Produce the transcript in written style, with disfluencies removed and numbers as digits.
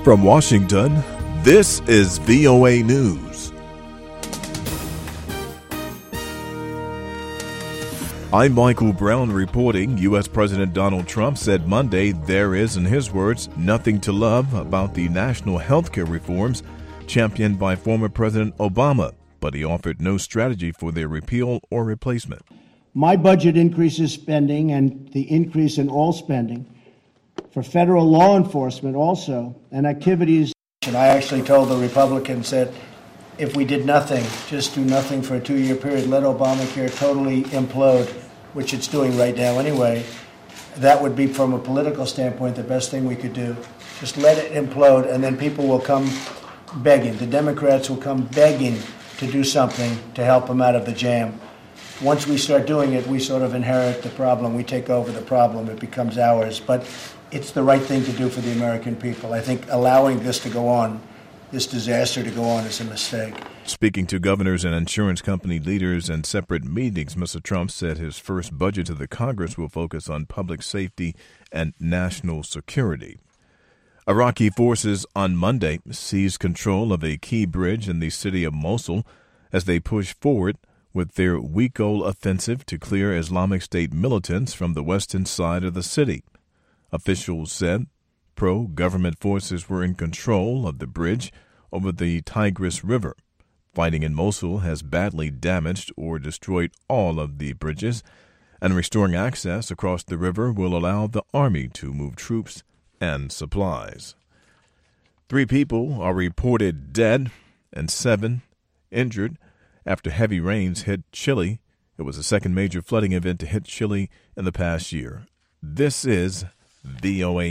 From Washington, this is VOA News. I'm Michael Brown reporting. U.S. President Donald Trump said Monday there is, in his words, nothing to love about the national health care reforms championed by former President Obama, but he offered no strategy for their repeal or replacement. My budget increases spending and the increase in all spending for federal law enforcement also, and activities. I actually told the Republicans that if we did nothing, just do nothing for a 2-year period, let Obamacare totally implode, which it's doing right now anyway, that would be, from a political standpoint, the best thing we could do. Just let it implode, and then people will come begging. The Democrats will come begging to do something to help them out of the jam. Once we start doing it, we sort of inherit the problem. We take over the problem. It becomes ours. But it's the right thing to do for the American people. I think allowing this to go on, this disaster to go on, is a mistake. Speaking to governors and insurance company leaders in separate meetings, Mr. Trump said his first budget to the Congress will focus on public safety and national security. Iraqi forces on Monday seized control of a key bridge in the city of Mosul as they push forward with their week-old offensive to clear Islamic State militants from the western side of the city. Officials said pro-government forces were in control of the bridge over the Tigris River. Fighting in Mosul has badly damaged or destroyed all of the bridges, and restoring access across the river will allow the army to move troops and supplies. 3 people are reported dead and 7 injured after heavy rains hit Chile. It was the second major flooding event to hit Chile in the past year. This is VOA